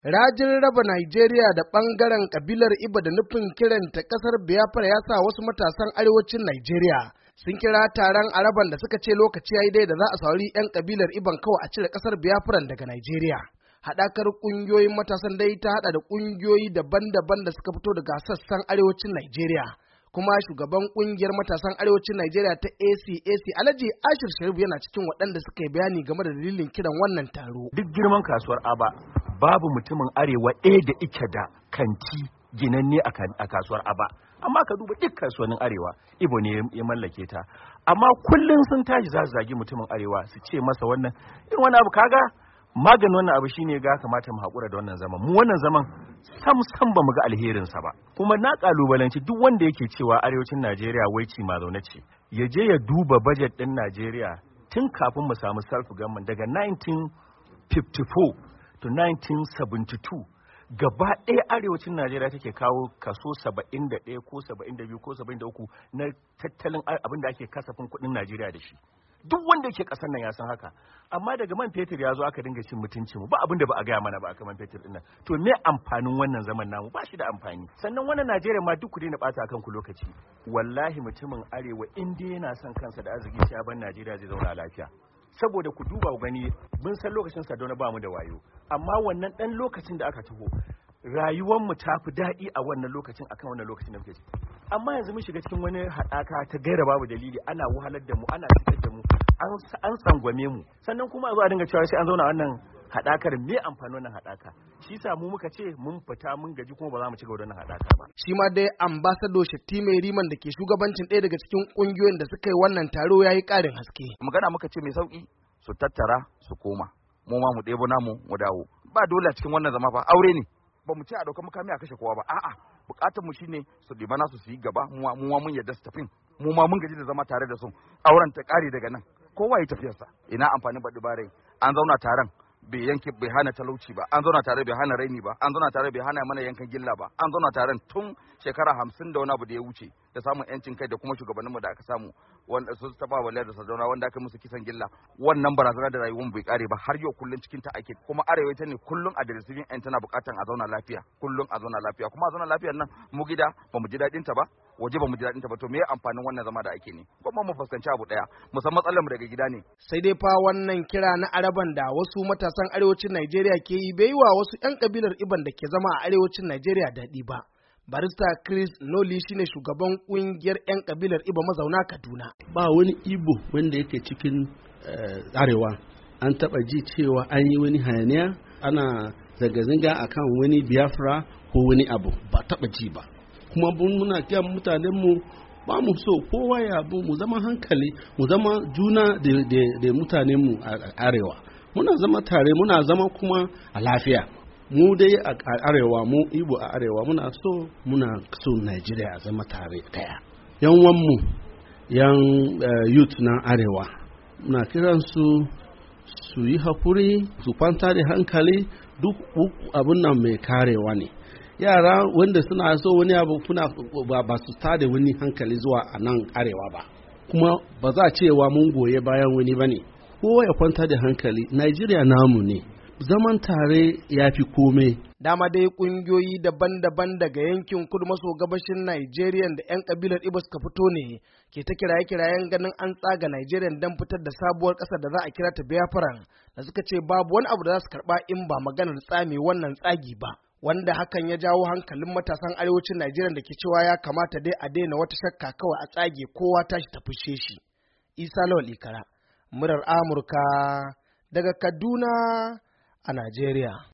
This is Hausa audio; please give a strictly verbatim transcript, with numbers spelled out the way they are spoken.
Rajin raba Najeriya da ɓangaren ƙabilar Ibo da nufin kiranta ƙasar Biafra ya sa wasu matasan arewacin Najeriya sun kira taron araban da suka ce lokaci ya yi dai da za a saurari 'yan ƙabilar Ibon kawai a cire ƙasar Biafra daga Najeriya. Haɗakar ƙungiyoyin matasan dai ta haɗa da ƙungiyoyi daban-daban da suka fito daga sassan arewacin Najeriya. Kuma shugaban ƙungiyar matasan arewacin Najeriya ta A C A C Alhaji Ashir Sharif yana cikin waɗanda suka yi bayani game da dalilin kiran wannan taro. Duk girman kasuwar Aba babu mutumin arewa ɗaya da ike da kanti ginanne a kasuwar Aba, amma ka duba duk kasuwannin arewa Ibo ne ya mallake ta, amma kullum sun tashi za su zagi mutumin arewa su ce masa wannan irin wani abu. Kaga maganin wannan abu shine ga kamata mu haƙura da wannan zaman. Mu wannan zaman sam sam ba mu ga alherinsa ba, kuma na kalubalanci duk wanda yake cewa arewacin Najeriya wai ci ma zaune ce, ya je ya duba budget ɗin Najeriya tun kafin mu samu self government daga nineteen fifty-four to nineteen seventy-two. Gaba ɗaya arewacin Najeriya take kawo kaso saba'in da ɗaya ko saba'in da biyu ko saba'in da uku na tattalin abin da ake kasafin kuɗin Najeriya da shi. Duk wanda yake ƙasar nan ya san haka, amma daga man fetur ya zo aka dinga cin mutunci mu, ba abin da ba a gaya mana ba aka man fetur ɗin nan. To me amfanin wannan zaman namu? Ba shi da amfani. Sannan wannan Najeriya ma duk ku daina ɓata akan ku lokaci. Wallahi mutumin arewa in dai yana son kansa da arziki sai ban Najeriya zai zauna lafiya. Saboda ku duba gani, mun san lokacin Sardauna ba mu da wayo, amma wannan ɗan lokacin da aka taho rayuwarmu ta fi daɗi a wannan lokacin akan wannan lokacin da muke ciki. Amma yanzu mun shiga cikin wani haɗaka ta gaira babu dalili, ana wahalar da mu, ana fitar da mu, an tsangwame mu, sannan kuma a zo a dinga cewa sai an zauna wannan haɗakar. Me amfani wannan haɗaka? Shi sa mu muka ce mun fita mun gaji kuma ba za mu ci gaba da wannan haɗaka ba. Shi ma dai ambassador Shettima Riman da ke shugabancin ɗaya daga cikin ƙungiyoyin da suka yi wannan taro ya yi ƙarin haske. Magana muka ce mai sauƙi, su tattara su koma, mu ma mu ɗebo namu mu dawo. Ba dole a cikin wannan zama ba, aure ne. Ba mu ce a ɗauka mukami a kashe kowa ba, a'a buƙatar mu shine su ɗiba nasu su yi gaba, mu ma mun yarda su tafi, mu ma mun gaji da zama tare da su. Auren ta ƙare daga nan, kowa ya tafiyarsa. Ina amfani baɗi bare, an zauna taron bai yanke bai hana talauci ba, an zauna tare bai hana raini ba, an zauna tare bai hana mana yankan gilla ba, an zauna tare tun shekara hamsin da wani abu da ya wuce da samun yancin kai da kuma shugabanninmu da aka samu wanda su taba waliyar da Sardauna wanda aka musu kisan gilla. Wannan barazana da rayuwar bai kare ba, har yau kullun cikin ta ake, kuma arewa ita ne kullun a receiving end tana bukatan a zauna lafiya, kullun a zauna lafiya, kuma a zauna lafiyar nan mu gida ba mu ji dadin ta ba, waje ba mu ji dadin ta ba. To me amfanin wannan zama da ake ne? Kuma mu fuskanci abu daya, mu san matsalar mu daga gida ne. Sai dai fa wannan kira na araban da wasu matasan arewacin Najeriya ke yi bai wa wasu 'yan kabilar Iban da ke zama a arewacin Najeriya daɗi ba. Barista Chris Noli shine shugaban kungiyar 'yan kabilar Ibo mazauna Kaduna. Ba wani Ibo wanda yake cikin arewa an taba ji cewa an yi wani hayaniya ana zanga-zanga akan wani Biafra ko wani abu, ba taba ji ba. Kuma muna kiyan mutanen mu ba mu so kowa ya mu zama hankali, mu zama juna da mutanen mu a arewa. Muna zama tare, muna zama kuma a lafiya. Mu dai a arewa, mu Ibo a arewa muna so muna so Najeriya a zama tare daya. Yan wanmu, yan uh, youth na arewa, muna kiran su su yi hakuri, su kwanta da hankali, duk abun nan mai karewa ne. Yara wanda suna so wani abu kuna ba, ba su tada wani hankali zuwa a nan arewa ba, kuma ba za a cewa mun goye bayan wani ba ne. Kowa ya kwanta da hankali, Najeriya namu ne, zaman tare ya fi kome. Dama dai ƙungiyoyi daban-daban daga yankin kudu maso gabashin Najeriya da 'yan kabilar Ibo suka fito ne ke ta kiraye-kirayen ganin an tsaga Najeriya don fitar da sabuwar ƙasar da za a kira ta Biafra, da suka ce babu wani abu da za su karɓa in ba maganar tsame wannan tsagi ba, wanda hakan ya jawo hankalin matasan arewacin Najeriya da ke cewa ya kamata dai a daina wata shakka kawai a tsage kowa tashi ta fushe shi. Isa Lawal Ikara, murar Amurka daga Kaduna a Najeriya.